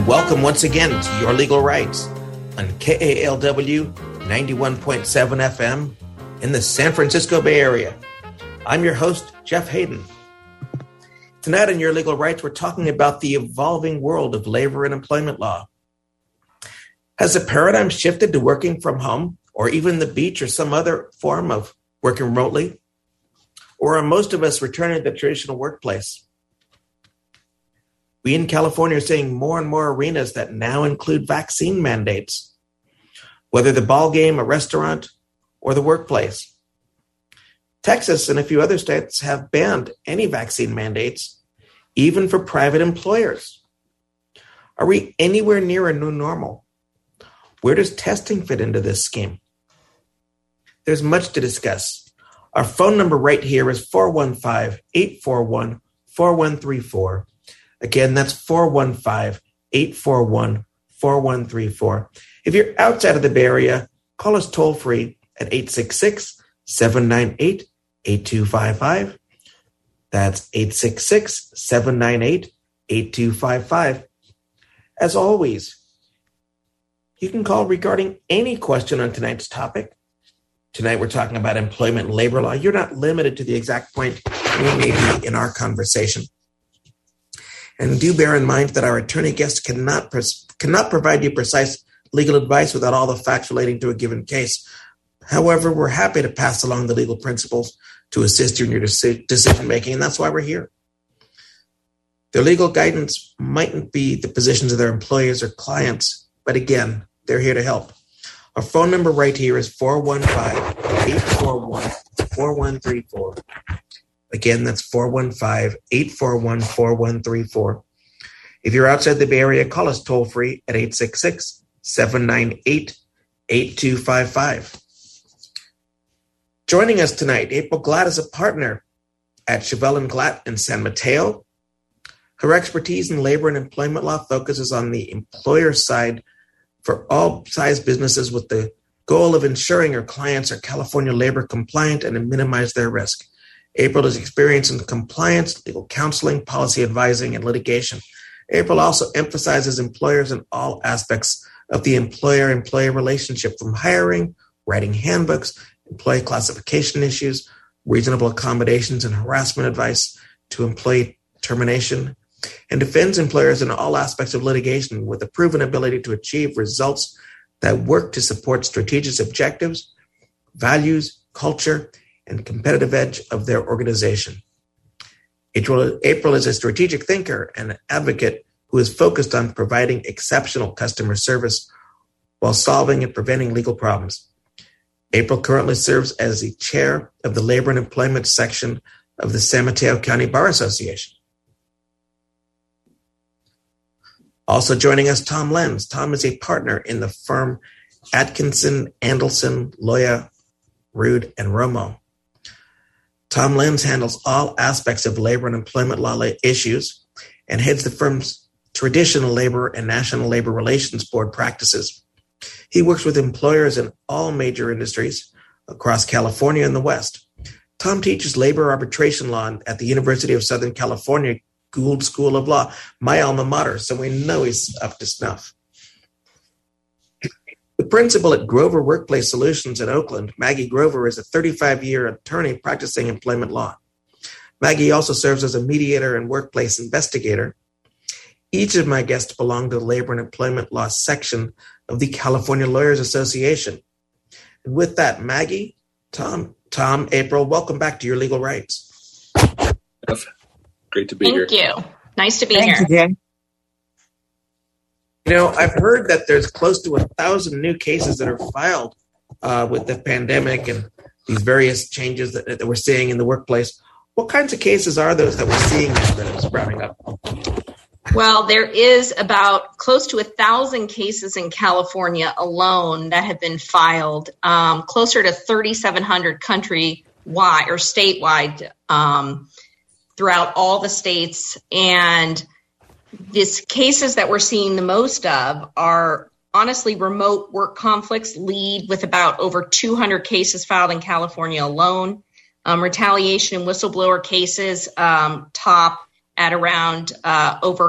Welcome once again to Your Legal Rights on KALW 91.7 FM in the San Francisco Bay Area. I'm your host, Jeff Hayden. Tonight on Your Legal Rights, we're talking about the evolving world of labor and employment law. Has the paradigm shifted to working from home or even the beach or some other form of working remotely? Or are most of us returning to the traditional workplace? We in California are seeing more and more arenas that now include vaccine mandates, whether the ball game, a restaurant, or the workplace. Texas and a few other states have banned any vaccine mandates, even for private employers. Are we anywhere near a new normal? Where does testing fit into this scheme? There's much to discuss. Our phone number right here is 415-841-4134. Again, that's 415-841-4134. If you're outside of the Bay Area, call us toll free at 866-798-8255. That's 866-798-8255. As always, you can call regarding any question on tonight's topic. Tonight, we're talking about employment and labor law. You're not limited to the exact point we may be in our conversation. And do bear in mind that our attorney guest cannot provide you precise legal advice without all the facts relating to a given case. However, we're happy to pass along the legal principles to assist you in your decision-making, and that's why we're here. Their legal guidance mightn't be the positions of their employers or clients, but again, they're here to help. Our phone number right here is 415-841-4134. Again, that's 415-841-4134. If you're outside the Bay Area, call us toll-free at 866-798-8255. Joining us tonight, April Glatt is a partner at Chevelle & Glatt in San Mateo. Her expertise in labor and employment law focuses on the employer side for all size businesses with the goal of ensuring her clients are California labor compliant and to minimize their risk. April has experience in compliance, legal counseling, policy advising, and litigation. April also emphasizes employers in all aspects of the employer-employee relationship, from hiring, writing handbooks, employee classification issues, reasonable accommodations and harassment advice, to employee termination, and defends employers in all aspects of litigation with a proven ability to achieve results that work to support strategic objectives, values, culture, and competitive edge of their organization. April is a strategic thinker and an advocate who is focused on providing exceptional customer service while solving and preventing legal problems. April currently serves as the chair of the Labor and Employment section of the San Mateo County Bar Association. Also joining us, Tom Lenz. Tom is a partner in the firm Atkinson, Andelson, Loya, Rude, and Romo. Tom Lenz handles all aspects of labor and employment law issues and heads the firm's traditional labor and National Labor Relations Board practices. He works with employers in all major industries across California and the West. Tom teaches labor arbitration law at the University of Southern California Gould School of Law, my alma mater, so we know he's up to snuff. The principal at Grover Workplace Solutions in Oakland, Maggie Grover, is a 35-year attorney practicing employment law. Maggie also serves as a mediator and workplace investigator. Each of my guests belong to the Labor and Employment Law section of the California Lawyers Association. And with that, Maggie, Tom, April, welcome back to Your Legal Rights. Great to be here. Thank you. Nice to be here. Thank you, Jen. You know, I've heard that there's close to 1,000 new cases that are filed with the pandemic and these various changes that we're seeing in the workplace. What kinds of cases are those that we're seeing that are sprouting up? Well, there is about close to 1,000 cases in California alone that have been filed, closer to 3,700 countrywide or statewide throughout all the states. And these cases that we're seeing the most of are honestly remote work conflicts lead with about over 200 cases filed in California alone. Retaliation and whistleblower cases top at around over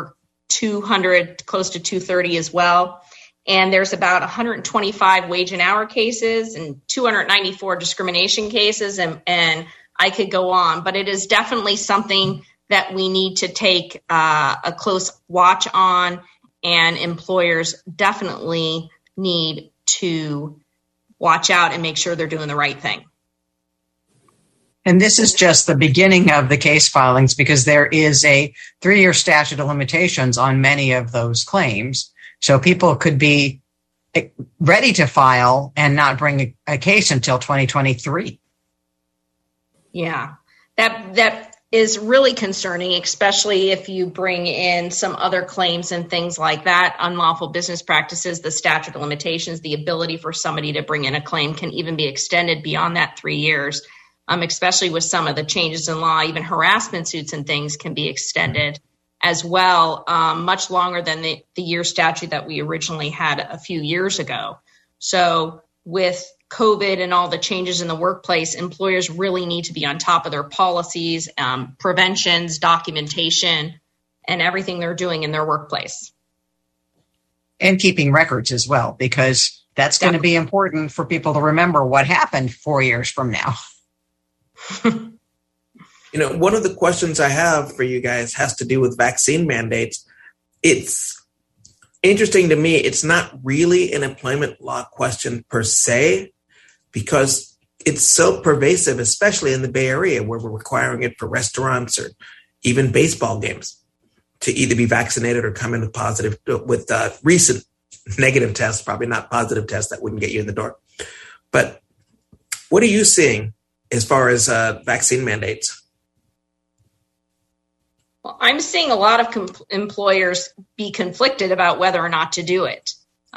200, close to 230 as well. And there's about 125 wage and hour cases and 294 discrimination cases. And I could go on, but it is definitely something that we need to take a close watch on, and employers definitely need to watch out and make sure they're doing the right thing. And this is just the beginning of the case filings, because there is a 3-year statute of limitations on many of those claims. So people could be ready to file and not bring a case until 2023. Yeah, that is really concerning, especially if you bring in some other claims and things like that, unlawful business practices, the statute of limitations, the ability for somebody to bring in a claim can even be extended beyond that 3 years, especially with some of the changes in law. Even harassment suits and things can be extended as well, much longer than the year statute that we originally had a few years ago. So with COVID and all the changes in the workplace, employers really need to be on top of their policies, preventions, documentation, and everything they're doing in their workplace. And keeping records as well, because that's going to be important for people to remember what happened 4 years from now. One of the questions I have for you guys has to do with vaccine mandates. It's interesting to me. It's not really an employment law question per se, because it's so pervasive, especially in the Bay Area, where we're requiring it for restaurants or even baseball games to either be vaccinated or come in with recent negative tests, probably not positive tests that wouldn't get you in the door. But what are you seeing as far as vaccine mandates? Well, I'm seeing a lot of employers be conflicted about whether or not to do it.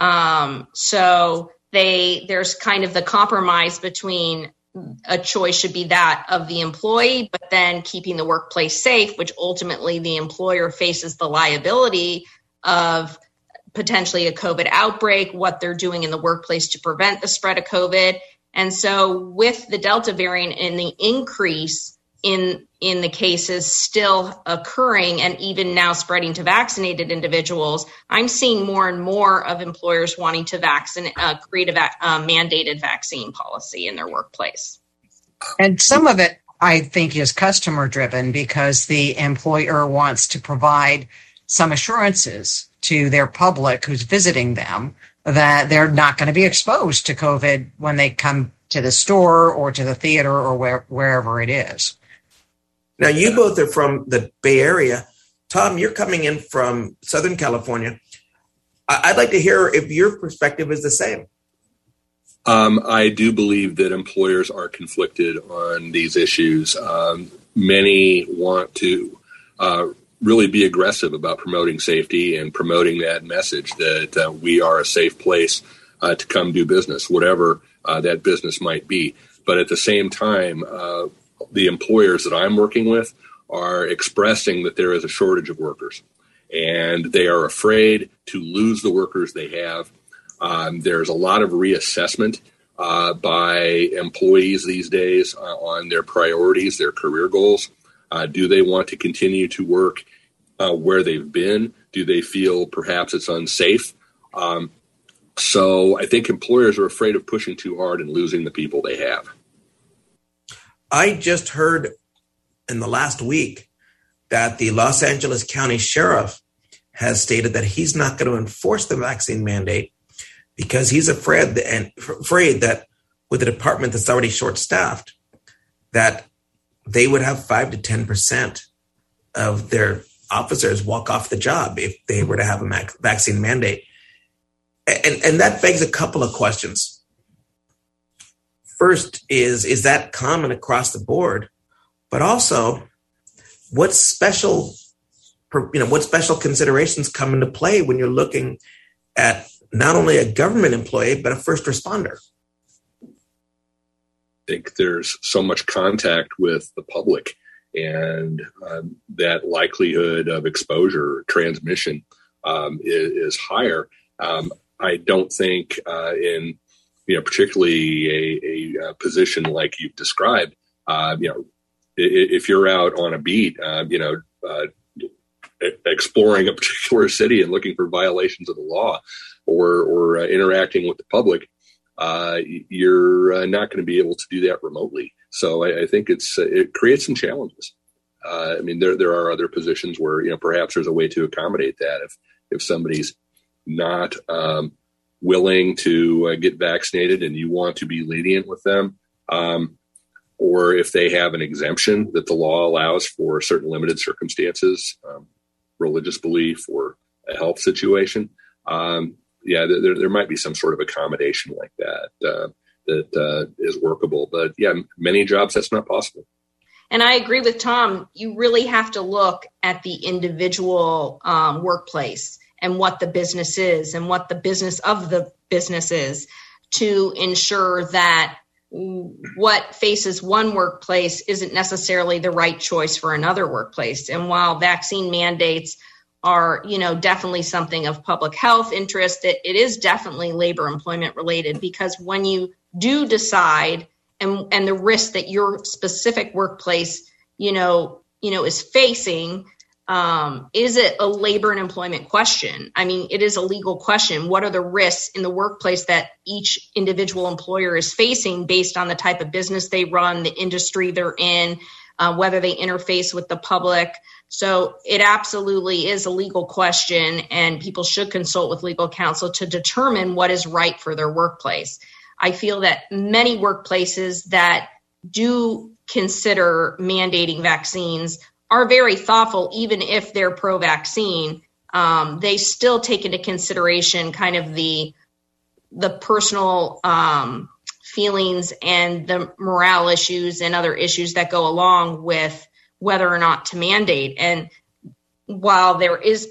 So there's kind of the compromise between a choice should be that of the employee, but then keeping the workplace safe, which ultimately the employer faces the liability of potentially a COVID outbreak, what they're doing in the workplace to prevent the spread of COVID. And so with the Delta variant and the increase in the cases still occurring and even now spreading to vaccinated individuals, I'm seeing more and more of employers wanting to create a mandated vaccine policy in their workplace. And some of it, I think, is customer driven, because the employer wants to provide some assurances to their public who's visiting them that they're not going to be exposed to COVID when they come to the store or to the theater or wherever it is. Now, you both are from the Bay Area. Tom, you're coming in from Southern California. I'd like to hear if your perspective is the same. I do believe that employers are conflicted on these issues. Many want to really be aggressive about promoting safety and promoting that message that we are a safe place to come do business, whatever that business might be. But at the same time, the employers that I'm working with are expressing that there is a shortage of workers, and they are afraid to lose the workers they have. There's a lot of reassessment by employees these days on their priorities, their career goals. Do they want to continue to work where they've been? Do they feel perhaps it's unsafe? So I think employers are afraid of pushing too hard and losing the people they have. I just heard in the last week that the Los Angeles County Sheriff has stated that he's not going to enforce the vaccine mandate because he's afraid that with a department that's already short-staffed, that they would have 5 to 10% of their officers walk off the job if they were to have a vaccine mandate. And that begs a couple of questions. First is that common across the board? But also, what special considerations come into play when you're looking at not only a government employee, but a first responder? I think there's so much contact with the public, and that likelihood of exposure, transmission is higher. I don't think in particularly a position like you've described, if you're out on a beat, exploring a particular city and looking for violations of the law, or interacting with the public, you're not going to be able to do that remotely. So I think it creates some challenges. I mean, there are other positions where, perhaps there's a way to accommodate that if somebody's not willing to get vaccinated and you want to be lenient with them, or if they have an exemption that the law allows for certain limited circumstances, religious belief or a health situation. There might be some sort of accommodation like that that is workable. But many jobs that's not possible. And I agree with Tom. You really have to look at the individual workplace and what the business is and what the business of the business is to ensure that what faces one workplace isn't necessarily the right choice for another workplace. And while vaccine mandates are, definitely something of public health interest, it is definitely labor employment related, because when you do decide and the risk that your specific workplace, is facing, is it a labor and employment question? I mean, it is a legal question. What are the risks in the workplace that each individual employer is facing based on the type of business they run, the industry they're in, whether they interface with the public? So it absolutely is a legal question, and people should consult with legal counsel to determine what is right for their workplace. I feel that many workplaces that do consider mandating vaccines are very thoughtful. Even if they're pro-vaccine, they still take into consideration kind of the personal feelings and the morale issues and other issues that go along with whether or not to mandate. And while there is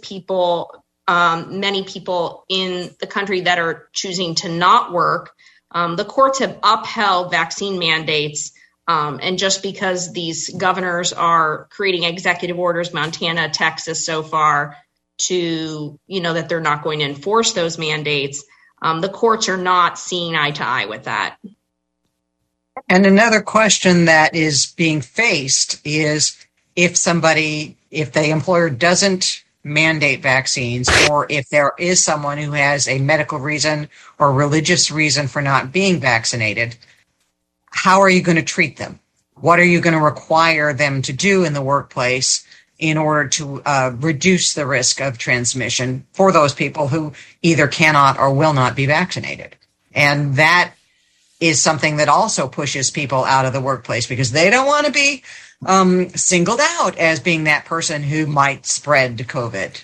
many people in the country that are choosing to not work, the courts have upheld vaccine mandates. And just because these governors are creating executive orders, Montana, Texas so far, to, that they're not going to enforce those mandates, the courts are not seeing eye to eye with that. And another question that is being faced is if the employer doesn't mandate vaccines, or if there is someone who has a medical reason or religious reason for not being vaccinated, how are you going to treat them? What are you going to require them to do in the workplace in order to reduce the risk of transmission for those people who either cannot or will not be vaccinated? And that is something that also pushes people out of the workplace, because they don't want to be singled out as being that person who might spread COVID.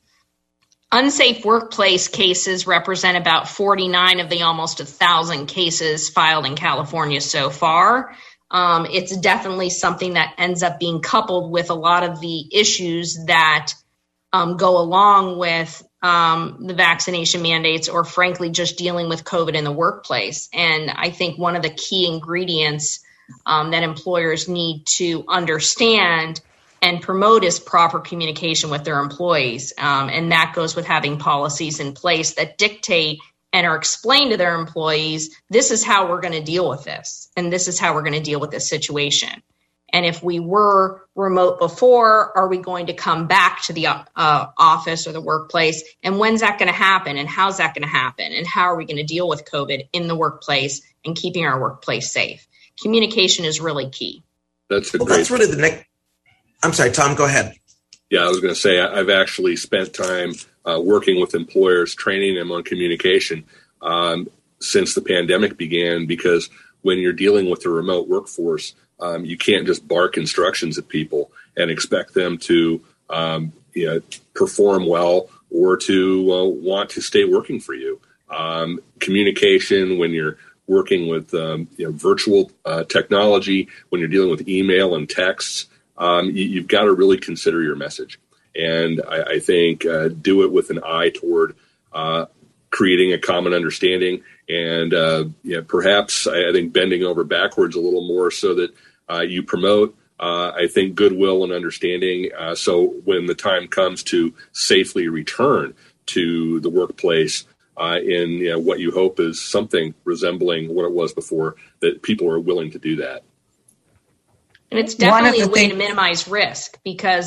Unsafe workplace cases represent about 49 of the almost 1,000 cases filed in California so far. It's definitely something that ends up being coupled with a lot of the issues that go along with the vaccination mandates, or frankly, just dealing with COVID in the workplace. And I think one of the key ingredients that employers need to understand and promote is proper communication with their employees. And that goes with having policies in place that dictate and are explained to their employees, this is how we're going to deal with this, and this is how we're going to deal with this situation. And if we were remote before, are we going to come back to the office or the workplace? And when's that going to happen? And how's that going to happen? And how are we going to deal with COVID in the workplace and keeping our workplace safe? Communication is really key. That's really the next. I'm sorry, Tom, go ahead. Yeah, I was going to say, I've actually spent time working with employers, training them on communication since the pandemic began, because when you're dealing with a remote workforce, you can't just bark instructions at people and expect them to perform well or to want to stay working for you. Communication when you're working with virtual technology, when you're dealing with email and texts, you've got to really consider your message. And I think do it with an eye toward creating a common understanding, and perhaps I think bending over backwards a little more so that you promote, I think, goodwill and understanding. So when the time comes to safely return to the workplace in what you hope is something resembling what it was before, that people are willing to do that. And it's definitely a way to minimize risk, because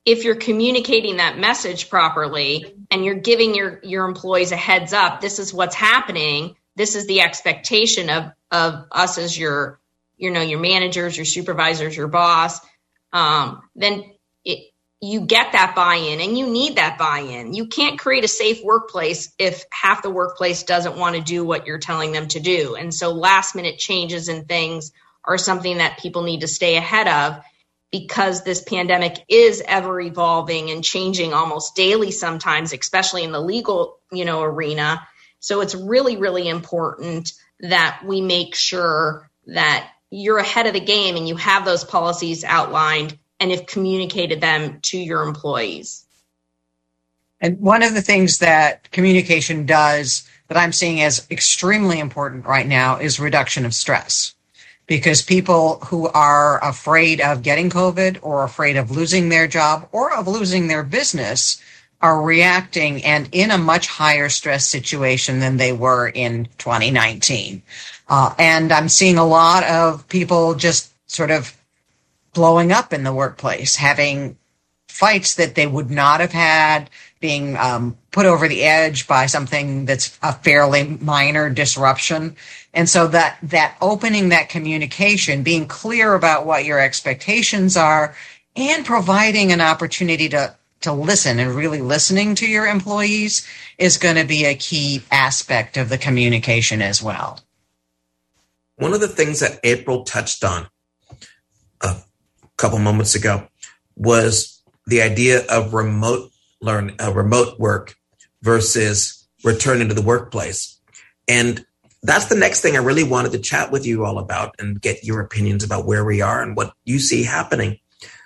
if you're communicating that message properly and you're giving your employees a heads up, this is what's happening, this is the expectation of us as your managers, your supervisors, your boss, then you get that buy-in, and you need that buy-in. You can't create a safe workplace if half the workplace doesn't want to do what you're telling them to do. And so last-minute changes and things are something that people need to stay ahead of, because this pandemic is ever evolving and changing almost daily sometimes, especially in the legal, arena. So it's really, really important that we make sure that you're ahead of the game and you have those policies outlined and have communicated them to your employees. And one of the things that communication does that I'm seeing as extremely important right now is reduction of stress. Because people who are afraid of getting COVID or afraid of losing their job or of losing their business are reacting and in a much higher stress situation than they were in 2019. And I'm seeing a lot of people just sort of blowing up in the workplace, having fights that they would not have had, being put over the edge by something that's a fairly minor disruption. And so that opening that communication, being clear about what your expectations are, and providing an opportunity to listen and really listening to your employees is going to be a key aspect of the communication as well. One of the things that April touched on a couple moments ago was the idea of remote work versus returning to the workplace. And that's the next thing I really wanted to chat with you all about and get your opinions about where we are and what you see happening.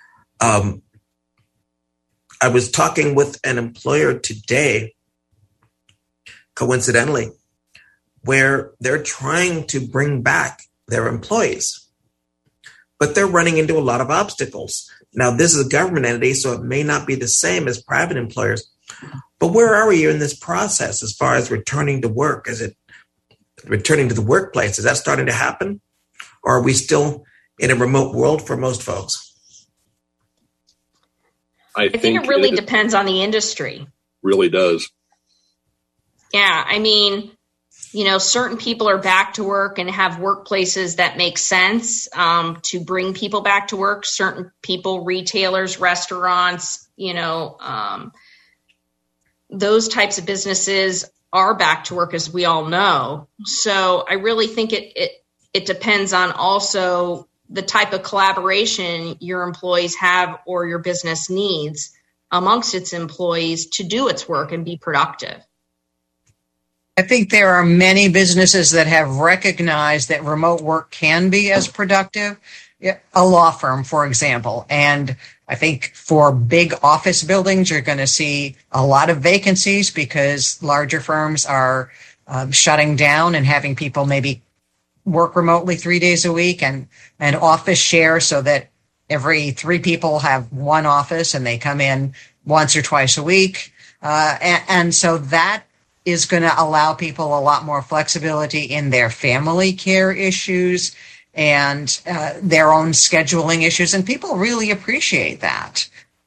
I was talking with an employer today, coincidentally, where they're trying to bring back their employees, but they're running into a lot of obstacles. Now, this is a government entity, so it may not be the same as private employers, but where are we in this process as far as returning to work? Is it returning to the workplace? Is that starting to happen? Or are we still in a remote world for most folks? I think it really depends on the industry. Really does. Yeah. I mean, certain people are back to work and have workplaces that make sense to bring people back to work. Certain people, retailers, restaurants, those types of businesses are back to work, as we all know. So I really think it depends on also the type of collaboration your employees have or your business needs amongst its employees to do its work and be productive. I think there are many businesses that have recognized that remote work can be as productive. A law firm, for example. And I think for big office buildings, you're going to see a lot of vacancies because larger firms are shutting down and having people maybe work remotely 3 days a week and an office share so that every 3 people have one office and they come in once or twice a week. And so that is going to allow people a lot more flexibility in their family care issues and their own scheduling issues. And people really appreciate that.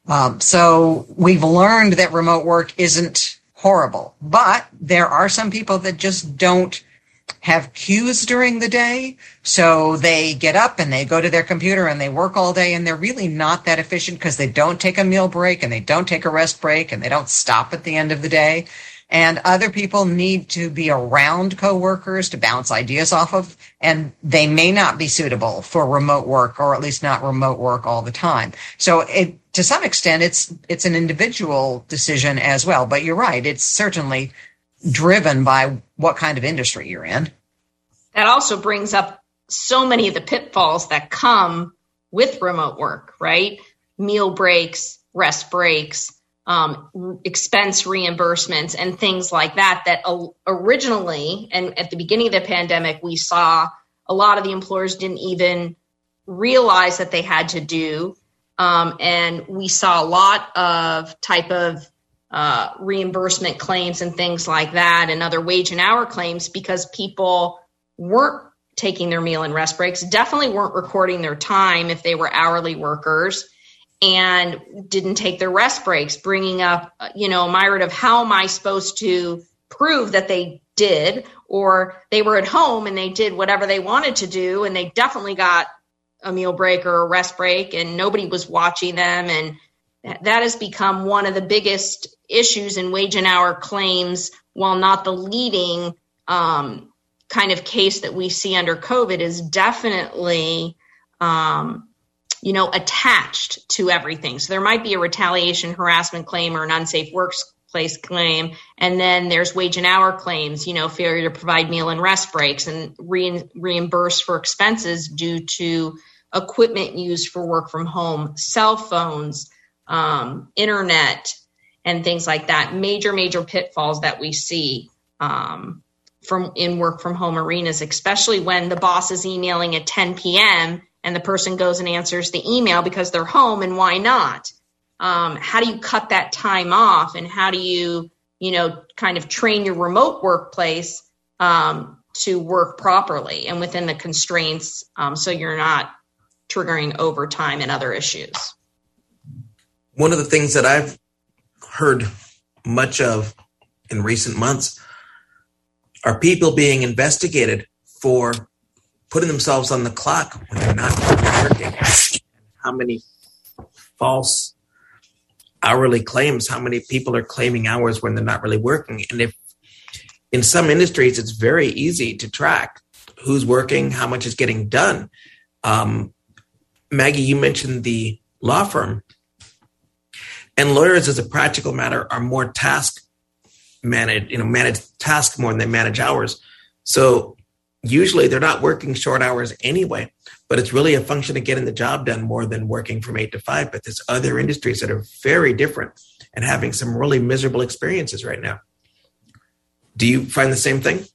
So we've learned that remote work isn't horrible, but there are some people that just don't have cues during the day. So they get up and they go to their computer and they work all day, and they're really not that efficient because they don't take a meal break and they don't take a rest break and they don't stop at the end of the day. And other people need to be around coworkers to bounce ideas off of, and they may not be suitable for remote work, or at least not remote work all the time. So to some extent, it's an individual decision as well. But you're right, it's certainly driven by what kind of industry you're in. That also brings up so many of the pitfalls that come with remote work, right? Meal breaks, rest breaks, expense reimbursements, and things like that originally, and at the beginning of the pandemic, we saw a lot of the employers didn't even realize that they had to do. And we saw a lot of type of reimbursement claims and things like that, and other wage and hour claims, because people weren't taking their meal and rest breaks, definitely weren't recording their time if they were hourly workers, and didn't take their rest breaks, bringing up, a myriad of how am I supposed to prove that they did, or they were at home and they did whatever they wanted to do, and they definitely got a meal break or a rest break and nobody was watching them. And that has become one of the biggest issues in wage and hour claims, while not the leading kind of case that we see under COVID, is definitely, attached to everything. So there might be a retaliation harassment claim or an unsafe workplace claim. And then there's wage and hour claims, failure to provide meal and rest breaks and reimburse for expenses due to equipment used for work from home, cell phones, internet, and things like that. Major pitfalls that we see in work from home arenas, especially when the boss is emailing at 10 p.m. and the person goes and answers the email because they're home, and why not? How do you cut that time off, and how do you, kind of train your remote workplace to work properly and within the constraints, so you're not triggering overtime and other issues? One of the things that I've heard much of in recent months are people being investigated for putting themselves on the clock when they're not working. How many false hourly claims, how many people are claiming hours when they're not really working. And if in some industries, it's very easy to track who's working, how much is getting done. Maggie, you mentioned the law firm. And lawyers, as a practical matter, are more manage tasks more than they manage hours. So usually they're not working short hours anyway, but it's really a function of getting the job done more than working from 8 to 5. But there's other industries that are very different and having some really miserable experiences right now. Do you find the same thing?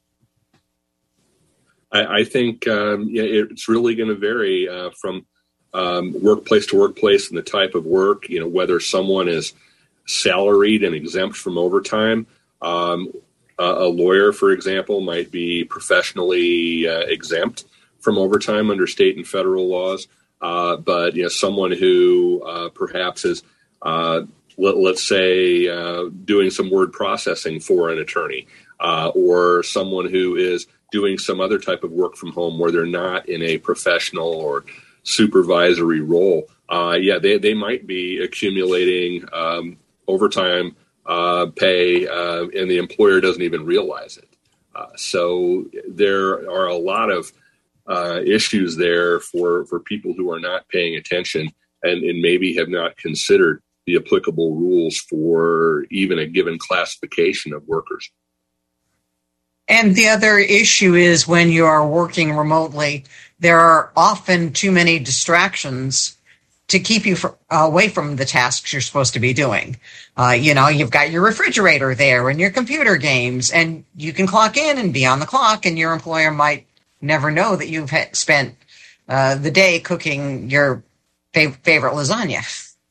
I think it's really going to vary from workplace to workplace and the type of work, whether someone is salaried and exempt from overtime. A lawyer, for example, might be professionally exempt from overtime under state and federal laws. But someone who perhaps is, let's say, doing some word processing for an attorney, or someone who is doing some other type of work from home where they're not in a professional or supervisory role, they might be accumulating overtime pay, and the employer doesn't even realize it. So there are a lot of issues there for people who are not paying attention and maybe have not considered the applicable rules for even a given classification of workers. And the other issue is when you are working remotely, there are often too many distractions to keep you away from the tasks you're supposed to be doing. You've got your refrigerator there and your computer games, and you can clock in and be on the clock, and your employer might never know that you've spent the day cooking your favorite lasagna.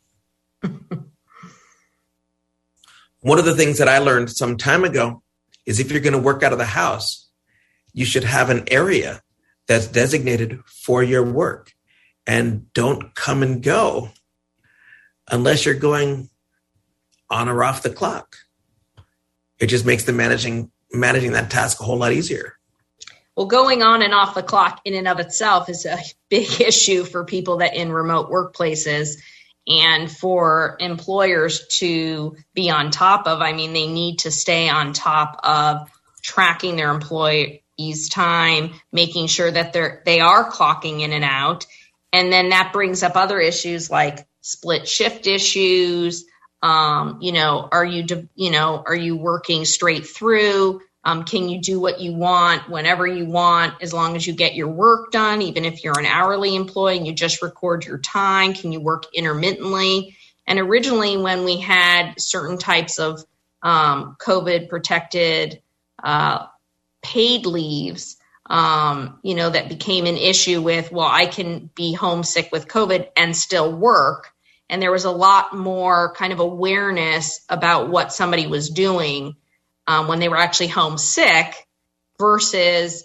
One of the things that I learned some time ago is if you're going to work out of the house, you should have an area that's designated for your work. And don't come and go unless you're going on or off the clock. It just makes the managing that task a whole lot easier. Well, going on and off the clock in and of itself is a big issue for people that in remote workplaces, and for employers to be on top of. I mean, they need to stay on top of tracking their employees' time, making sure that they are clocking in and out. And then that brings up other issues like split shift issues. Are you working straight through? Can you do what you want whenever you want, as long as you get your work done, even if you're an hourly employee and you just record your time? Can you work intermittently? And originally, when we had certain types of COVID protected paid leaves, that became an issue with, well, I can be homesick with COVID and still work. And there was a lot more kind of awareness about what somebody was doing when they were actually homesick versus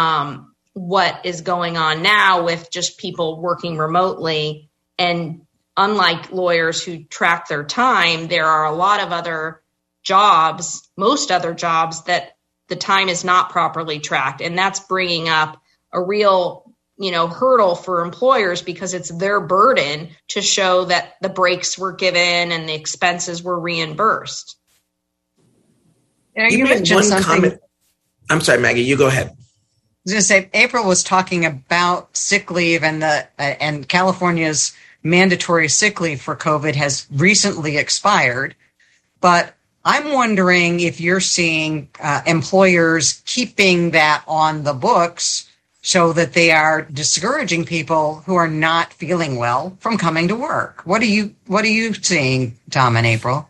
what is going on now with just people working remotely and unlike lawyers who track their time, there are a lot of other jobs, most other jobs, that the time is not properly tracked. And that's bringing up a real, hurdle for employers, because it's their burden to show that the breaks were given and the expenses were reimbursed. You made one comment. I'm sorry, Maggie, you go ahead. I was going to say, April was talking about sick leave, and California's mandatory sick leave for COVID has recently expired. But I'm wondering if you're seeing employers keeping that on the books so that they are discouraging people who are not feeling well from coming to work. What are you seeing, Tom and April?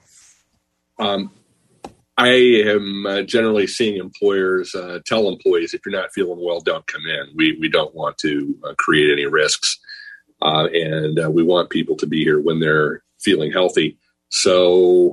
I am generally seeing employers tell employees, if you're not feeling well, don't come in. We don't want to create any risks, and we want people to be here when they're feeling healthy. So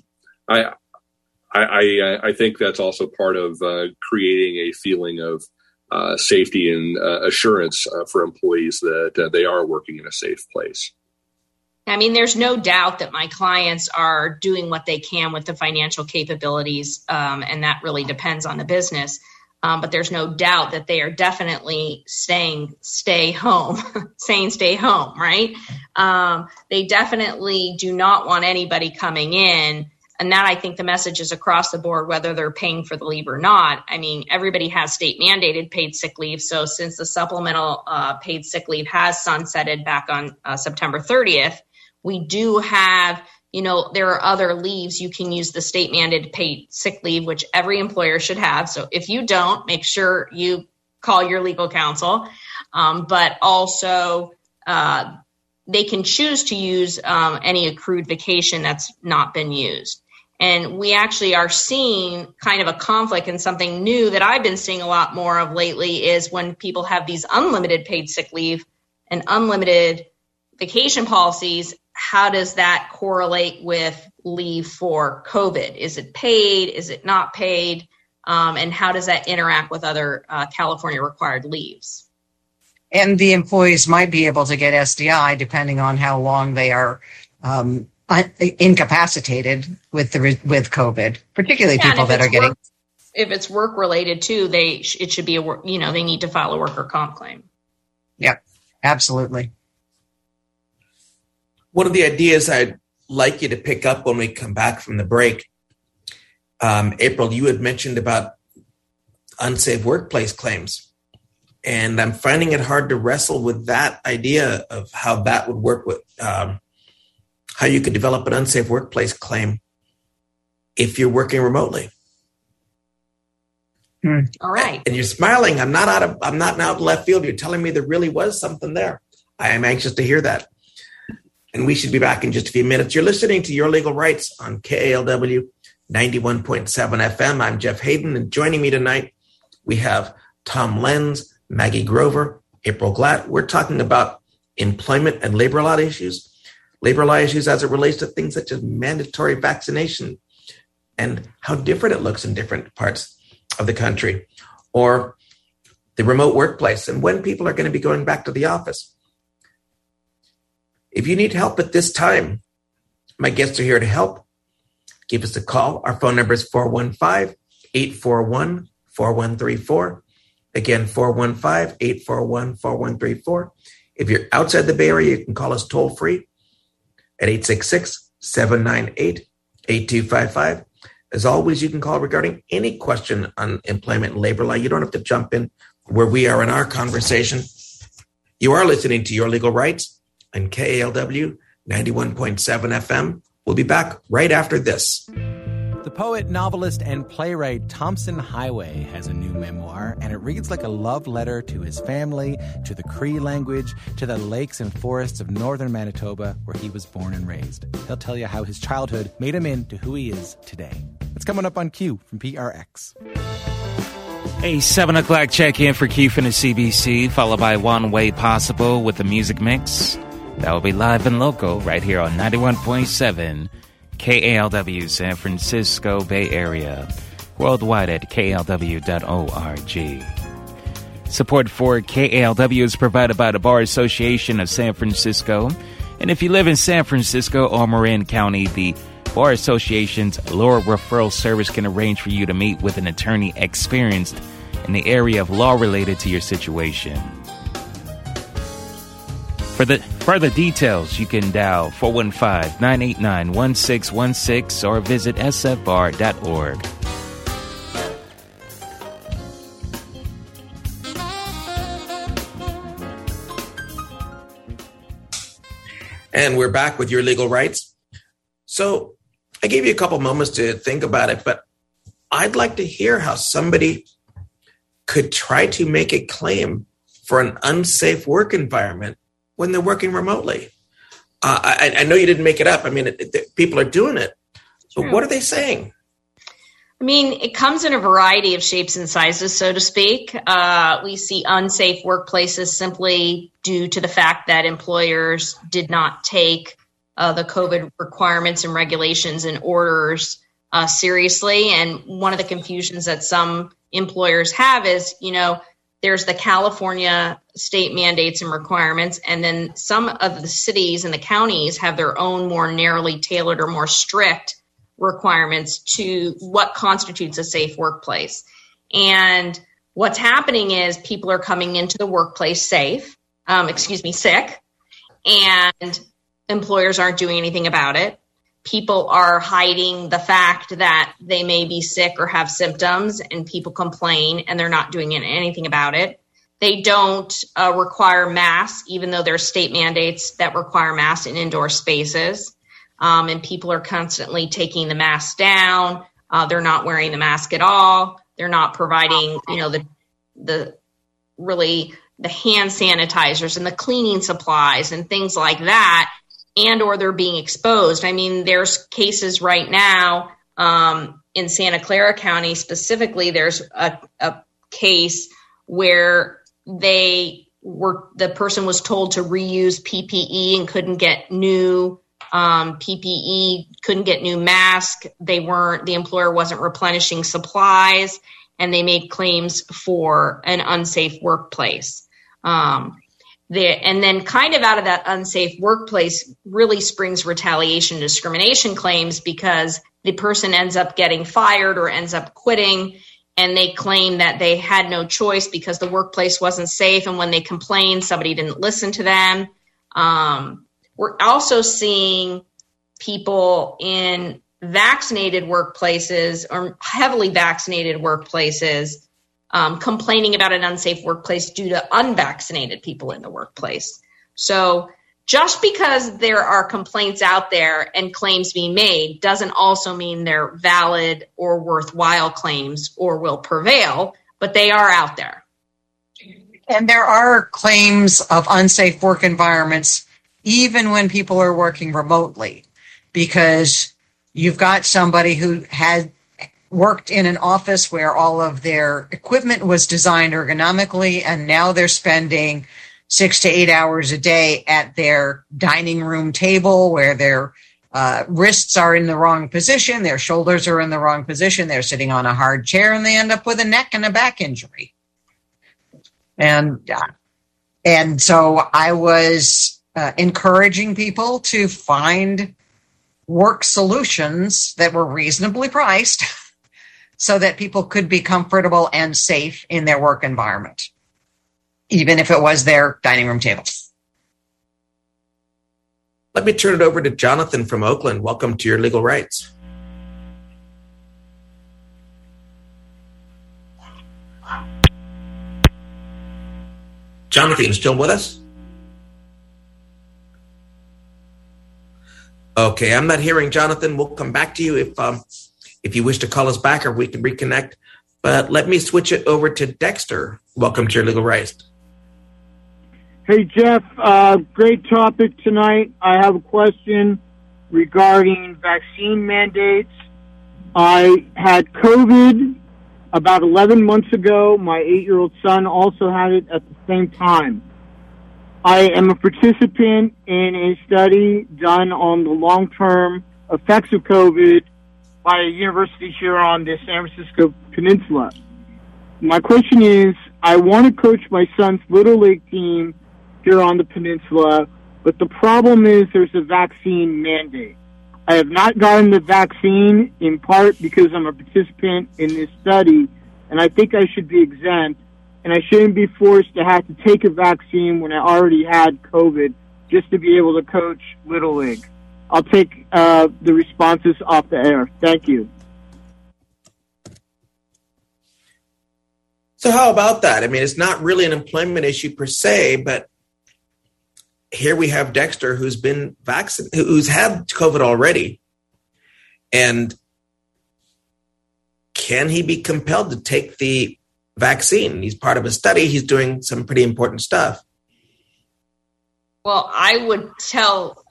I think that's also part of creating a feeling of safety and assurance for employees that they are working in a safe place. I mean, there's no doubt that my clients are doing what they can with the financial capabilities, and that really depends on the business. But there's no doubt that they are definitely saying stay home, right? They definitely do not want anybody coming in. And that, I think, the message is across the board, whether they're paying for the leave or not. I mean, everybody has state mandated paid sick leave. So since the supplemental paid sick leave has sunsetted back on September 30th, we do have, there are other leaves. You can use the state mandated paid sick leave, which every employer should have. So if you don't, make sure you call your legal counsel. But also, they can choose to use any accrued vacation that's not been used. And we actually are seeing kind of a conflict, and something new that I've been seeing a lot more of lately is when people have these unlimited paid sick leave and unlimited vacation policies. How does that correlate with leave for COVID? Is it paid? Is it not paid? And how does that interact with other California required leaves? And the employees might be able to get SDI depending on how long they are incapacitated with COVID, particularly people that are getting. If it's work related too, it should be they need to file a worker comp claim. Yep, absolutely. One of the ideas I'd like you to pick up when we come back from the break, April, you had mentioned about unsafe workplace claims. And I'm finding it hard to wrestle with that idea of how that would work with how you could develop an unsafe workplace claim if you're working remotely. All right. And you're smiling. I'm not out left field. You're telling me there really was something there. I am anxious to hear that. And we should be back in just a few minutes. You're listening to Your Legal Rights on KALW 91.7 FM. I'm Jeff Hayden, and joining me tonight, we have Tom Lenz, Maggie Grover, April Glatt. We're talking about employment and labor law issues as it relates to things such as mandatory vaccination and how different it looks in different parts of the country, or the remote workplace and when people are going to be going back to the office. If you need help at this time, my guests are here to help. Give us a call. Our phone number is 415-841-4134. Again, 415-841-4134. If you're outside the Bay Area, you can call us toll free at 866-798-8255. As always, you can call regarding any question on employment and labor law. You don't have to jump in where we are in our conversation. You are listening to Your Legal Rights on KALW 91.7 FM. We'll be back right after this. The poet, novelist, and playwright Thompson Highway has a new memoir, and it reads like a love letter to his family, to the Cree language, to the lakes and forests of northern Manitoba, where he was born and raised. He'll tell you how his childhood made him into who he is today. It's coming up on Q from PRX. A 7 o'clock check-in for Q from the CBC, followed by One Way Possible with the music mix. That will be live and local right here on 91.7 KALW San Francisco Bay Area. Worldwide at KALW.org. Support for KALW is provided by the Bar Association of San Francisco. And if you live in San Francisco or Marin County, the Bar Association's Law Referral Service can arrange for you to meet with an attorney experienced in the area of law related to your situation. For the further details, you can dial 415-989-1616 or visit sfbar.org. And we're back with Your Legal Rights. So I gave you a couple moments to think about it, but I'd like to hear how somebody could try to make a claim for an unsafe work environment when they're working remotely. I know you didn't make it up. I mean, people are doing it. But what are they saying? I mean, it comes in a variety of shapes and sizes, so to speak. We see unsafe workplaces simply due to the fact that employers did not take the COVID requirements and regulations and orders seriously. And one of the confusions that some employers have is, there's the California state mandates and requirements, and then some of the cities and the counties have their own more narrowly tailored or more strict requirements to what constitutes a safe workplace. And what's happening is people are coming into the workplace sick, and employers aren't doing anything about it. People are hiding the fact that they may be sick or have symptoms, and people complain and they're not doing anything about it. They don't require masks, even though there's state mandates that require masks in indoor spaces. And people are constantly taking the mask down. They're not wearing the mask at all. They're not providing, the hand sanitizers and the cleaning supplies and things like that, and or they're being exposed. I mean, there's cases right now in Santa Clara County specifically. There's a case where the person was told to reuse PPE and couldn't get new PPE, couldn't get new masks. The employer wasn't replenishing supplies, and they made claims for an unsafe workplace. And then kind of out of that unsafe workplace really springs retaliation and discrimination claims, because the person ends up getting fired or ends up quitting, and they claim that they had no choice because the workplace wasn't safe. And when they complained, somebody didn't listen to them. We're also seeing people in vaccinated workplaces or heavily vaccinated workplaces complaining about an unsafe workplace due to unvaccinated people in the workplace. So just because there are complaints out there and claims being made doesn't also mean they're valid or worthwhile claims or will prevail, but they are out there. And there are claims of unsafe work environments even when people are working remotely, because you've got somebody who had worked in an office where all of their equipment was designed ergonomically, and now they're spending 6 to 8 hours a day at their dining room table where their wrists are in the wrong position, their shoulders are in the wrong position, they're sitting on a hard chair, and they end up with a neck and a back injury. And so I was encouraging people to find work solutions that were reasonably priced so that people could be comfortable and safe in their work environment, even if it was their dining room table. Let me turn it over to Jonathan from Oakland. Welcome to Your Legal Rights. Jonathan, you still with us? Okay, I'm not hearing Jonathan. We'll come back to you if you wish to call us back, or we can reconnect. But let me switch it over to Dexter. Welcome to Your Legal Rights. Hey, Jeff. Great topic tonight. I have a question regarding vaccine mandates. I had COVID about 11 months ago. My 8-year-old son also had it at the same time. I am a participant in a study done on the long-term effects of COVID by a university here on the San Francisco Peninsula. My question is, I want to coach my son's Little League team here on the Peninsula. But the problem is there's a vaccine mandate. I have not gotten the vaccine, in part because I'm a participant in this study, and I think I should be exempt, and I shouldn't be forced to have to take a vaccine when I already had COVID just to be able to coach Little League. I'll take the responses off the air. Thank you. So how about that? I mean, it's not really an employment issue per se, but here we have Dexter who's been vaccinated, who's had COVID already. And can he be compelled to take the vaccine? He's part of a study. He's doing some pretty important stuff. Well, I would tell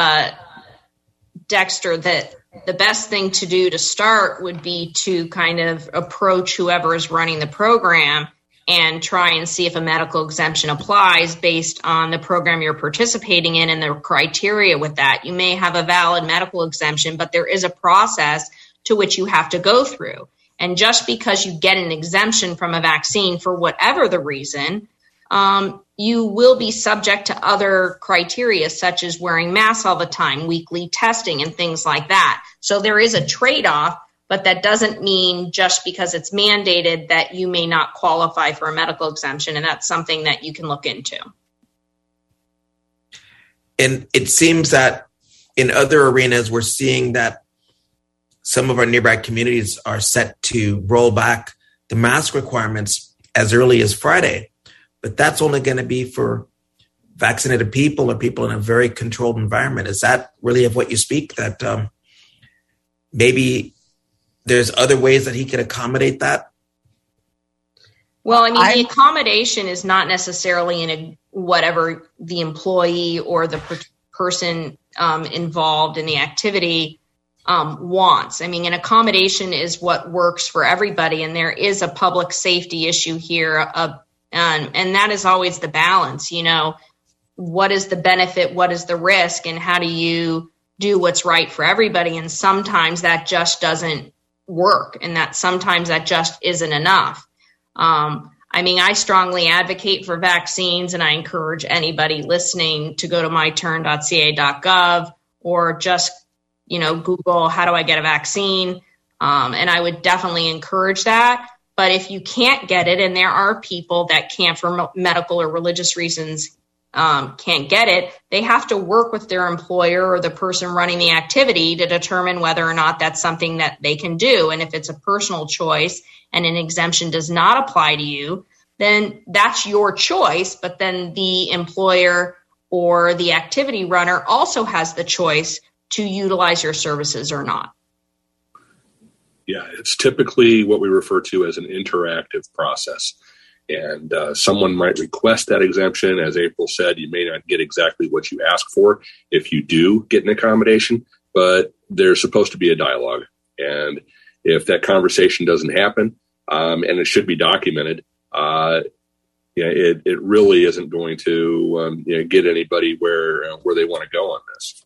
Dexter that the best thing to do to start would be to kind of approach whoever is running the program and try and see if a medical exemption applies based on the program you're participating in and the criteria with that. You may have a valid medical exemption, but there is a process to which you have to go through. And just because you get an exemption from a vaccine for whatever the reason, you will be subject to other criteria such as wearing masks all the time, weekly testing, and things like that. So there is a trade-off, but that doesn't mean just because it's mandated that you may not qualify for a medical exemption, and that's something that you can look into. And it seems that in other arenas, we're seeing that some of our nearby communities are set to roll back the mask requirements as early as Friday. But that's only going to be for vaccinated people or people in a very controlled environment. Is that really of what you speak, that maybe there's other ways that he could accommodate that? Well, I mean, the accommodation is not necessarily in whatever the employee or the person involved in the activity wants. I mean, an accommodation is what works for everybody, and there is a public safety issue here, and that is always the balance. You know, what is the benefit, what is the risk, and how do you do what's right for everybody? And sometimes that just doesn't work, and that sometimes that just isn't enough. I mean, I strongly advocate for vaccines, and I encourage anybody listening to go to myturn.ca.gov or just, Google, how do I get a vaccine? And I would definitely encourage that. But if you can't get it, and there are people that can't for medical or religious reasons can't get it, they have to work with their employer or the person running the activity to determine whether or not that's something that they can do. And if it's a personal choice and an exemption does not apply to you, then that's your choice. But then the employer or the activity runner also has the choice to utilize your services or not. Yeah, it's typically what we refer to as an interactive process. And someone might request that exemption. As April said, you may not get exactly what you ask for if you do get an accommodation, but there's supposed to be a dialogue. And if that conversation doesn't happen, and it should be documented, it really isn't going to get anybody where they want to go on this.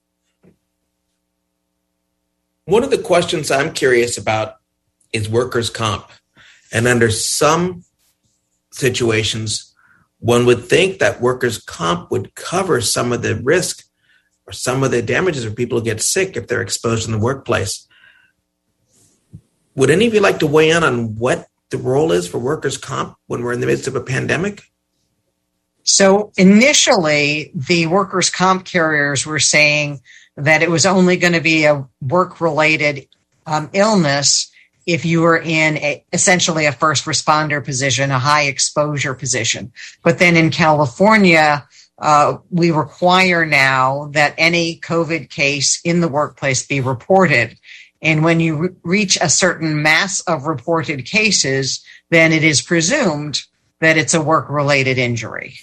One of the questions I'm curious about is workers' comp. And under some situations, one would think that workers' comp would cover some of the risk or some of the damages for people who get sick if they're exposed in the workplace. Would any of you like to weigh in on what the role is for workers' comp when we're in the midst of a pandemic? So initially, the workers' comp carriers were saying that it was only going to be a work-related illness if you were in essentially a first responder position, a high exposure position. But then in California, we require now that any COVID case in the workplace be reported. And when you reach a certain mass of reported cases, then it is presumed that it's a work-related injury.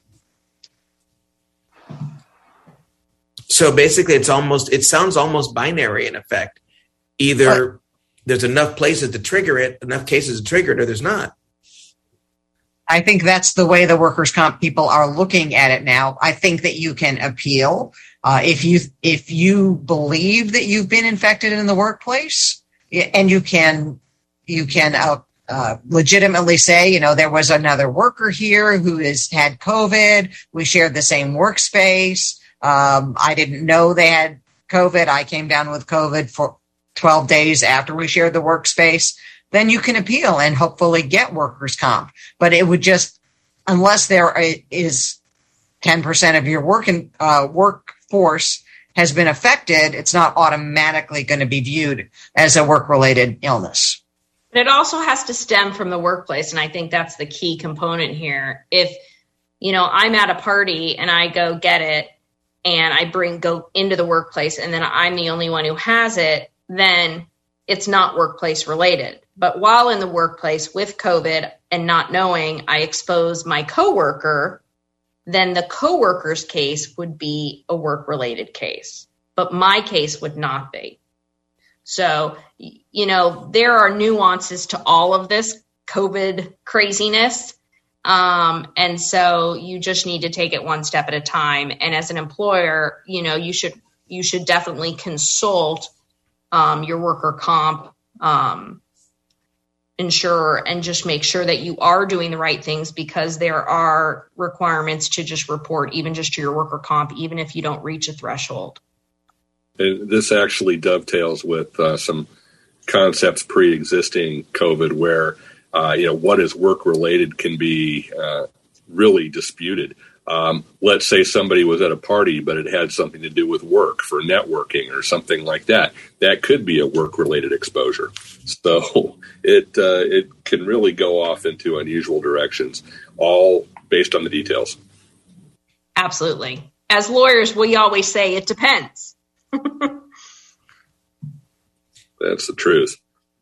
So basically, it sounds almost binary in effect. Either there's enough places to trigger it, enough cases to trigger it, or there's not. I think that's the way the workers' comp people are looking at it now. I think that you can appeal if you believe that you've been infected in the workplace, and you can legitimately say, there was another worker here who has had COVID. We shared the same workspace. I didn't know they had COVID. I came down with COVID for 12 days after we shared the workspace. Then you can appeal and hopefully get workers' comp. But it would just, unless there is 10% of your workforce has been affected, it's not automatically going to be viewed as a work-related illness. But it also has to stem from the workplace, and I think that's the key component here. If, I'm at a party and I go get it and I go into the workplace and then I'm the only one who has it, then it's not workplace related. But while in the workplace with COVID and not knowing, I expose my coworker, then the coworker's case would be a work-related case, but my case would not be. So, there are nuances to all of this COVID craziness. And so you just need to take it one step at a time. And as an employer, you should definitely consult your worker comp insurer and just make sure that you are doing the right things, because there are requirements to just report even just to your worker comp, even if you don't reach a threshold. And this actually dovetails with some concepts pre-existing COVID where, what is work-related can be really disputed. Let's say somebody was at a party, but it had something to do with work for networking or something like that. That could be a work-related exposure. So it can really go off into unusual directions, all based on the details. Absolutely. As lawyers, we always say it depends. That's the truth.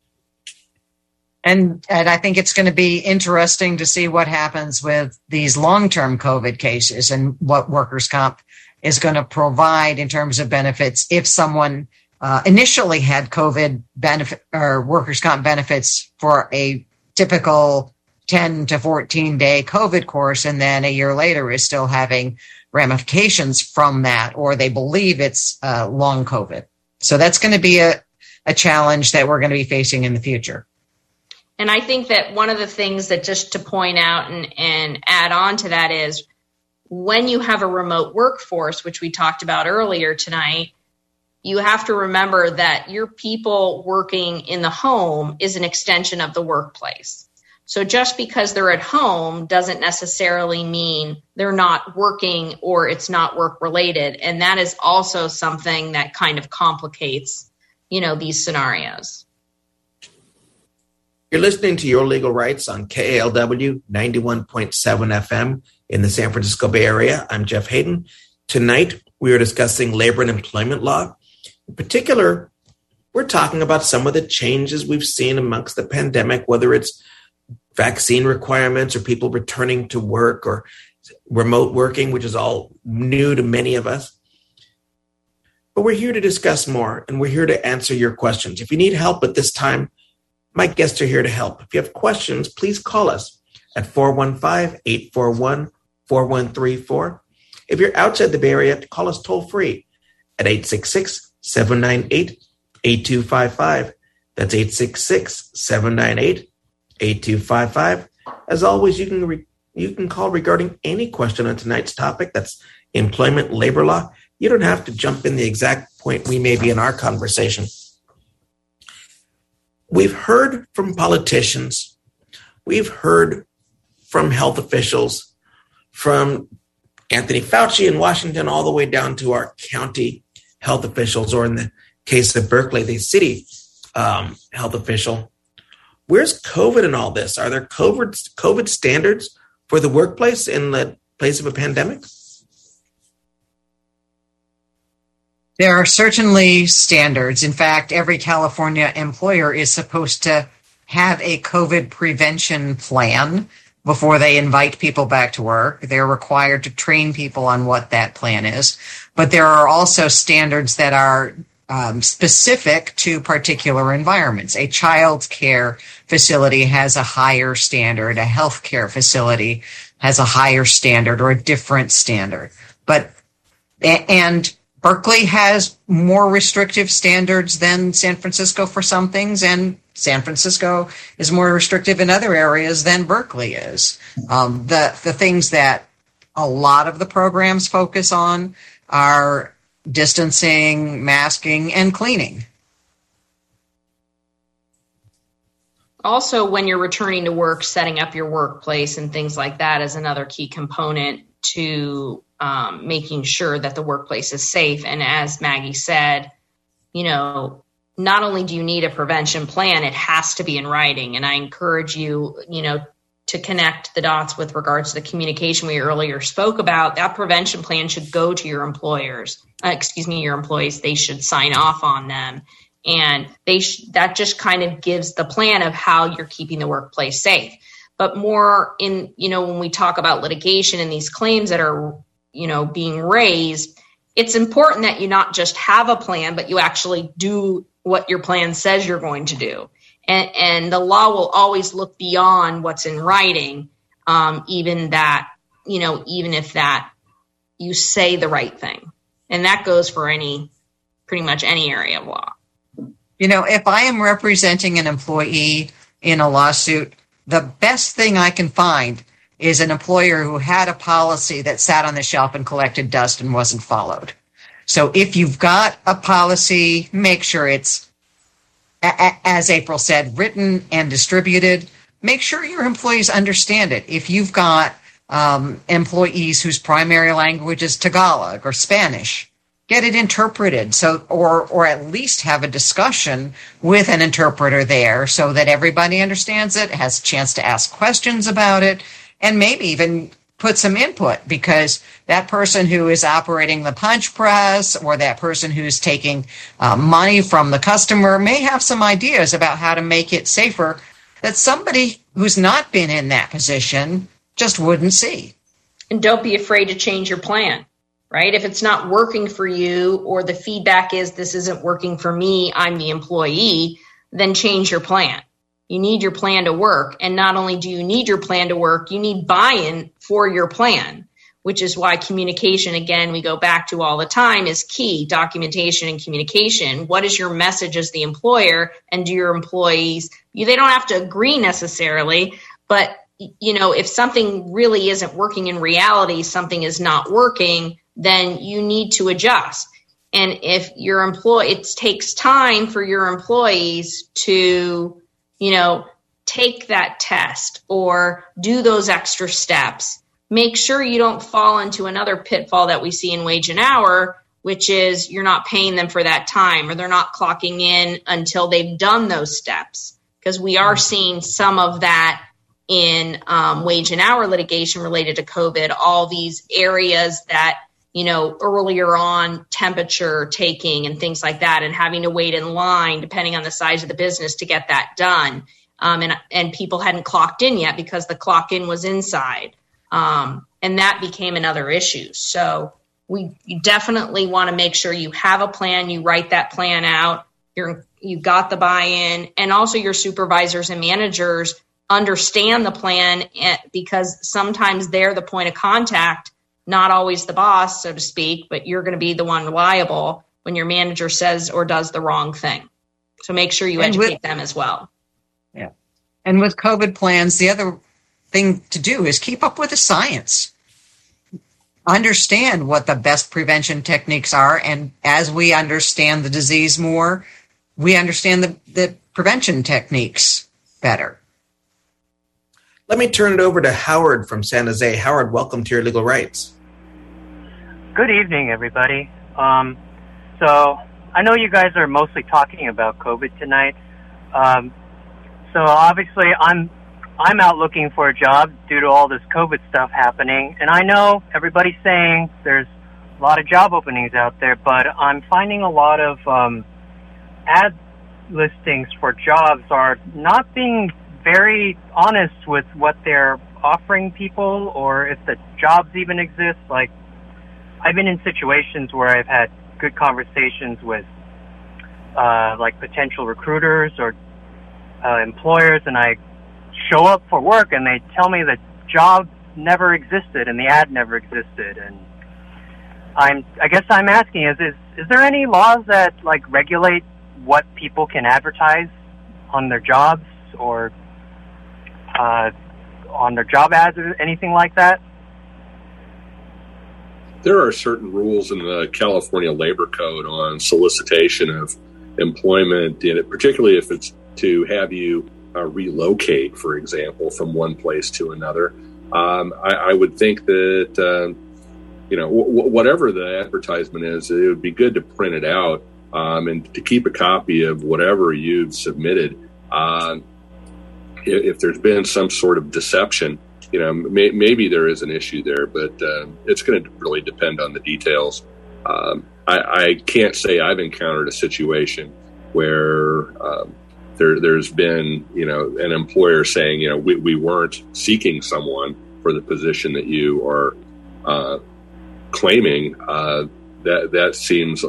And I think it's going to be interesting to see what happens with these long-term COVID cases and what workers' comp is going to provide in terms of benefits. If someone initially had COVID benefit or workers' comp benefits for a typical 10 to 14 day COVID course, and then a year later is still having ramifications from that, or they believe it's long COVID. So that's going to be a challenge that we're going to be facing in the future. And I think that one of the things that, just to point out and add on to that, is when you have a remote workforce, which we talked about earlier tonight, you have to remember that your people working in the home is an extension of the workplace. So just because they're at home doesn't necessarily mean they're not working or it's not work related. And that is also something that kind of complicates, these scenarios. You're listening to Your Legal Rights on KALW 91.7 FM in the San Francisco Bay Area. I'm Jeff Hayden. Tonight, we are discussing labor and employment law. In particular, we're talking about some of the changes we've seen amongst the pandemic, whether it's vaccine requirements or people returning to work or remote working, which is all new to many of us. But we're here to discuss more, and we're here to answer your questions. If you need help at this time, my guests are here to help. If you have questions, please call us at 415-841-4134. If you're outside the Bay Area, call us toll free at 866-798-8255. That's 866-798-8255. As always, you can call regarding any question on tonight's topic. That's employment labor law. You don't have to jump in the exact point we may be in our conversation. We've heard from politicians, we've heard from health officials, from Anthony Fauci in Washington all the way down to our county health officials, or in the case of Berkeley, the city health official. Where's COVID in all this? Are there COVID standards for the workplace in the place of a pandemic? There are certainly standards. In fact, every California employer is supposed to have a COVID prevention plan before they invite people back to work. They're required to train people on what that plan is. But there are also standards that are specific to particular environments. A child care facility has a higher standard. A healthcare facility has a higher standard or a different standard. And Berkeley has more restrictive standards than San Francisco for some things, and San Francisco is more restrictive in other areas than Berkeley is. The things that a lot of the programs focus on are distancing, masking, and cleaning. Also, when you're returning to work, setting up your workplace and things like that is another key component to making sure that the workplace is safe. And as Maggie said, not only do you need a prevention plan, it has to be in writing. And I encourage you, to connect the dots with regards to the communication we earlier spoke about. That prevention plan should go to your employees. They should sign off on them. And that just kind of gives the plan of how you're keeping the workplace safe. But more in, when we talk about litigation and these claims that are, being raised, it's important that you not just have a plan, but you actually do what your plan says you're going to do. And the law will always look beyond what's in writing, even if that you say the right thing. And that goes for pretty much any area of law. If I am representing an employee in a lawsuit, the best thing I can find is an employer who had a policy that sat on the shelf and collected dust and wasn't followed. So if you've got a policy, make sure it's, as April said, written and distributed. Make sure your employees understand it. If you've got employees whose primary language is Tagalog or Spanish, get it interpreted, or at least have a discussion with an interpreter there so that everybody understands it, has a chance to ask questions about it, and maybe even put some input, because that person who is operating the punch press or that person who's taking money from the customer may have some ideas about how to make it safer that somebody who's not been in that position just wouldn't see. And don't be afraid to change your plan, right? If it's not working for you, or the feedback is this isn't working for me, I'm the employee, then change your plan. You need your plan to work. And not only do you need your plan to work, you need buy-in for your plan, which is why communication, again, we go back to all the time, is key. Documentation and communication. What is your message as the employer? And do your employees, they don't have to agree necessarily, but if something really isn't working in reality, something is not working, then you need to adjust. And if your it takes time for your employees to take that test or do those extra steps, make sure you don't fall into another pitfall that we see in Wage and Hour, which is you're not paying them for that time, or they're not clocking in until they've done those steps. Because we are seeing some of that in Wage and Hour litigation related to COVID, all these areas that, earlier on, temperature taking and things like that, and having to wait in line depending on the size of the business to get that done. And people hadn't clocked in yet because the clock in was inside. And that became another issue. So you definitely want to make sure you have a plan, you write that plan out, you got the buy-in, and also your supervisors and managers understand the plan, because sometimes they're the point of contact, not always the boss, so to speak, but you're going to be the one liable when your manager says or does the wrong thing. So make sure you educate them as well. Yeah. And with COVID plans, the other thing to do is keep up with the science. Understand what the best prevention techniques are. And as we understand the disease more, we understand the prevention techniques better. Let me turn it over to Howard from San Jose. Howard, welcome to Your Legal Rights. Good evening, everybody. So I know you guys are mostly talking about COVID tonight. So obviously I'm out looking for a job due to all this COVID stuff happening. And I know everybody's saying there's a lot of job openings out there, but I'm finding a lot of ad listings for jobs are not being very honest with what they're offering people, or if the jobs even exist. Like, I've been in situations where I've had good conversations with like potential recruiters or employers, and I show up for work and they tell me the job never existed and the ad never existed. And I guess I'm asking is there any laws that like regulate what people can advertise on their jobs or on their job ads or anything like that? there are certain rules in the California Labor Code on solicitation of employment, particularly if it's to have you relocate, for example, from one place to another. I would think that, whatever the advertisement is, it would be good to print it out and to keep a copy of whatever you've submitted. If there's been some sort of deception, maybe there is an issue there, but it's going to really depend on the details. I can't say I've encountered a situation where there's been, an employer saying, we weren't seeking someone for the position that you are claiming. That seems,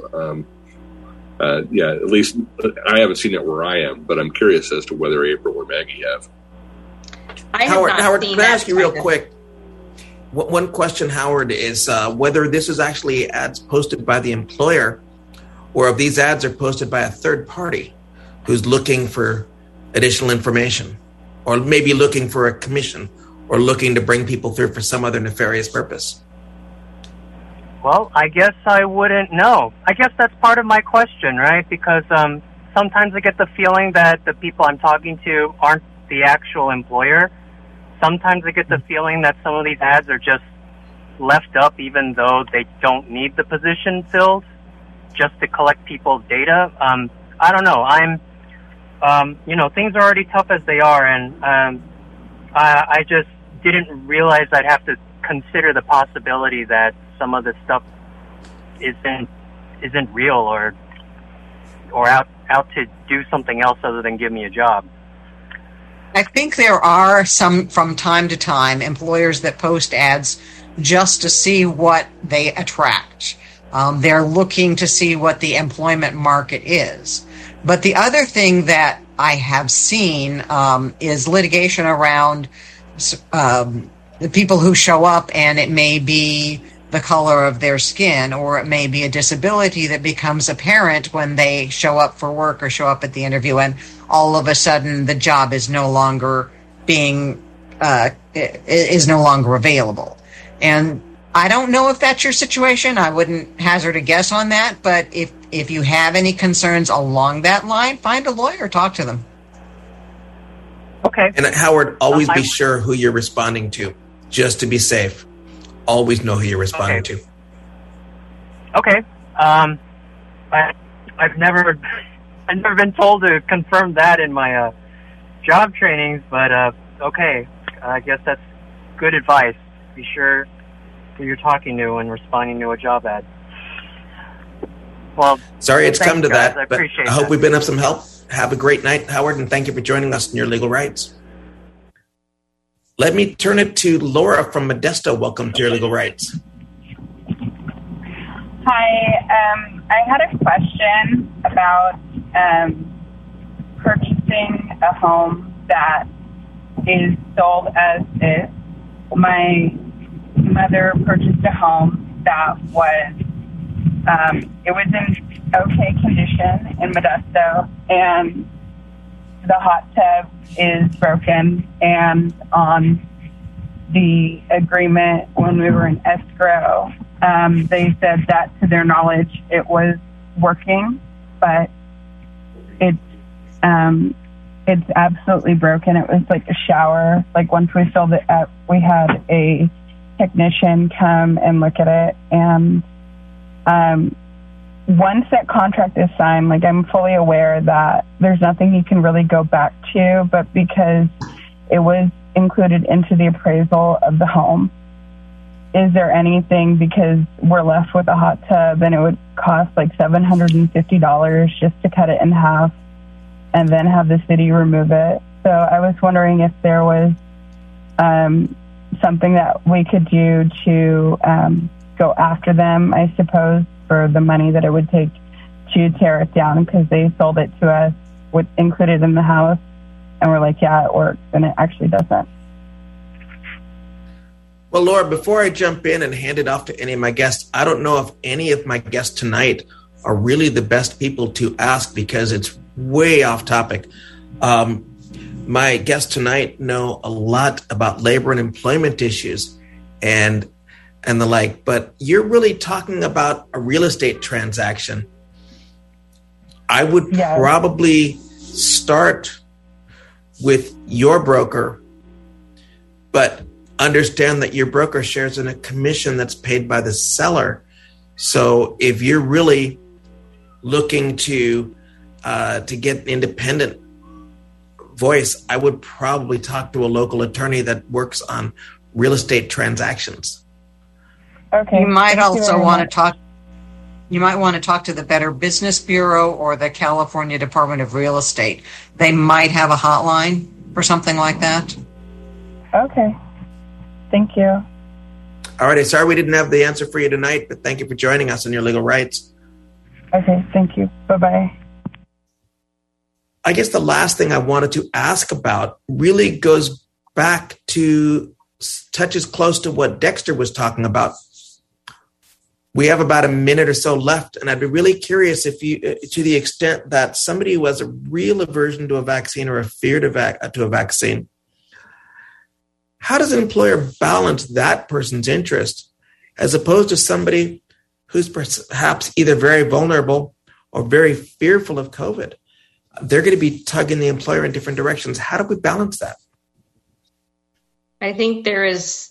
at least I haven't seen it where I am, but I'm curious as to whether April or Maggie have. Howard, can I ask you real quick? One question, Howard, is whether this is actually ads posted by the employer or if these ads are posted by a third party who's looking for additional information or maybe looking for a commission or looking to bring people through for some other nefarious purpose. Well, I guess I wouldn't know. I guess that's part of my question, right? Because sometimes I get the feeling that the people I'm talking to aren't the actual employer. Sometimes I get the feeling that some of these ads are just left up even though they don't need the position filled just to collect people's data. I don't know. Things are already tough as they are, and I just didn't realize I'd have to consider the possibility that some of this stuff isn't real or out to do something else other than give me a job. I think there are some, from time to time, employers that post ads just to see what they attract. They're looking to see what the employment market is. But the other thing that I have seen is litigation around the people who show up, and it may be the color of their skin, or it may be a disability that becomes apparent when they show up for work or show up at the interview, and all of a sudden the job is no longer available. And I don't know if that's your situation. I wouldn't hazard a guess on that, but if you have any concerns along that line, find a lawyer, talk to them. Okay. And Howard, always be sure who you're responding to, just to be safe. Always know who you're responding to. Okay. I've never been told to confirm that in my job trainings, but okay. I guess that's good advice. Be sure who you're talking to when responding to a job ad. Well, sorry it's come to guys. that, but I hope we've been of some help. Have a great night, Howard, and thank you for joining us in Your Legal Rights. Let me turn it to Laura from Modesto. Welcome to Your Legal Rights. Hi. I had a question about purchasing a home that is sold as is. My mother purchased a home that was it was in okay condition in Modesto, and the hot tub is broken, and on the agreement when we were in escrow, they said that to their knowledge it was working, but it's absolutely broken. It was like a shower. Like once we filled it up, we had a technician come and look at it, and once that contract is signed, like I'm fully aware that there's nothing you can really go back to, but because it was included into the appraisal of the home, is there anything, because we're left with a hot tub and it would cost like $750 just to cut it in half and then have the city remove it. So I was wondering if there was something that we could do to go after them, I suppose, for the money that it would take to tear it down, because they sold it to us with included in the house, and we're like, yeah, it works, and it actually doesn't. Well, Laura, before I jump in and hand it off to any of my guests, I don't know if any of my guests tonight are really the best people to ask, because it's way off topic. My guests tonight know a lot about labor and employment issues, and and the like, but you're really talking about a real estate transaction. I would probably start with your broker, but understand that your broker shares in a commission that's paid by the seller. So if you're really looking to get an independent voice, I would probably talk to a local attorney that works on real estate transactions. Okay. You might also want to talk. You might want to talk to the Better Business Bureau or the California Department of Real Estate. They might have a hotline for something like that. Okay. Thank you. All right. Sorry we didn't have the answer for you tonight, but thank you for joining us on Your Legal Rights. Okay. Thank you. Bye-bye. I guess the last thing I wanted to ask about really goes back to, touches close to what Dexter was talking about. We have about a minute or so left, and I'd be really curious if you, to the extent that somebody who has a real aversion to a vaccine or a fear to a vaccine, how does an employer balance that person's interest as opposed to somebody who's perhaps either very vulnerable or very fearful of COVID? They're going to be tugging the employer in different directions. How do we balance that? I think there is,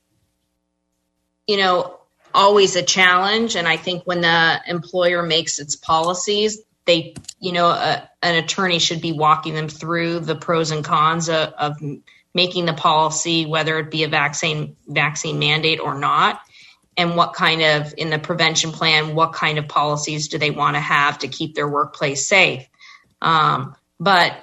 always a challenge. And I think when the employer makes its policies, they, an attorney should be walking them through the pros and cons of making the policy, whether it be a vaccine mandate or not, and what kind of, in the prevention plan, what kind of policies do they want to have to keep their workplace safe. But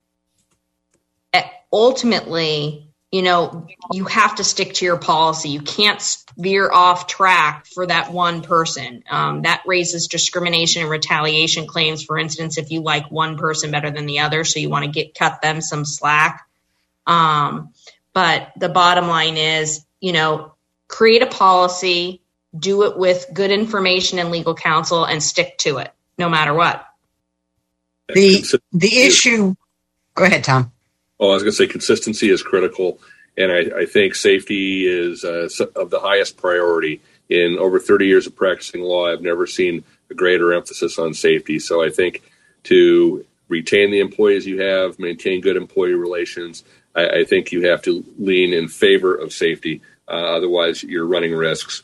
ultimately, you have to stick to your policy. You can't veer off track for that one person. That raises discrimination and retaliation claims. For instance, if you like one person better than the other, so you want to cut them some slack. But the bottom line is, create a policy, do it with good information and legal counsel, and stick to it no matter what. The issue. Go ahead, Tom. Oh, I was going to say consistency is critical, and I think safety is of the highest priority. In over 30 years of practicing law, I've never seen a greater emphasis on safety. So I think to retain the employees you have, maintain good employee relations, I think you have to lean in favor of safety. Otherwise, you're running risks.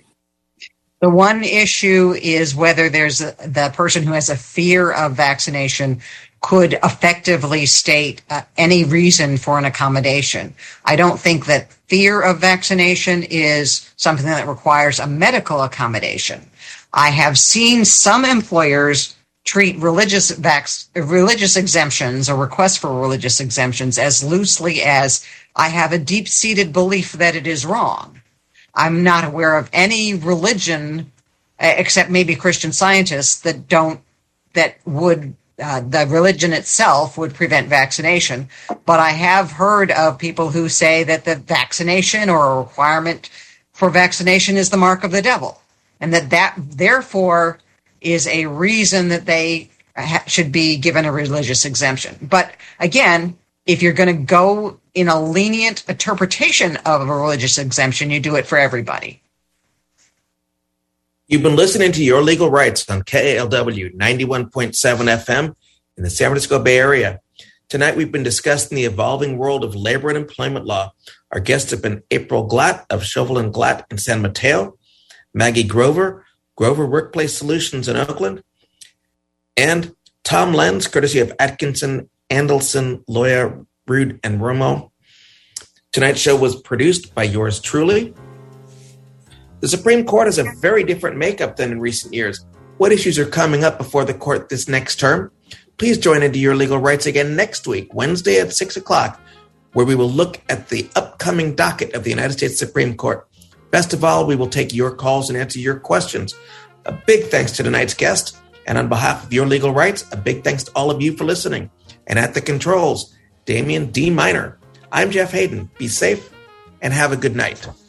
The one issue is whether there's the person who has a fear of vaccination could effectively state any reason for an accommodation. I don't think that fear of vaccination is something that requires a medical accommodation. I have seen some employers treat religious exemptions or requests for religious exemptions as loosely as, I have a deep-seated belief that it is wrong. I'm not aware of any religion, except maybe Christian Scientists, that would the religion itself would prevent vaccination. But I have heard of people who say that the vaccination or a requirement for vaccination is the mark of the devil, and that therefore is a reason that they should be given a religious exemption. But again, if you're going to go in a lenient interpretation of a religious exemption, you do it for everybody. You've been listening to Your Legal Rights on KALW 91.7 FM in the San Francisco Bay Area. Tonight, we've been discussing the evolving world of labor and employment law. Our guests have been April Glatt of Chauvelin Glatt in San Mateo, Maggie Grover Workplace Solutions in Oakland, and Tom Lenz, courtesy of Atkinson, Andelson, Loya, Rude, and Romo. Tonight's show was produced by yours truly. The Supreme Court has a very different makeup than in recent years. What issues are coming up before the court this next term? Please join into Your Legal Rights again next week, Wednesday at 6 o'clock, where we will look at the upcoming docket of the United States Supreme Court. Best of all, we will take your calls and answer your questions. A big thanks to tonight's guest, and on behalf of Your Legal Rights, a big thanks to all of you for listening. And at the controls, Damian D. Minor. I'm Jeff Hayden. Be safe and have a good night.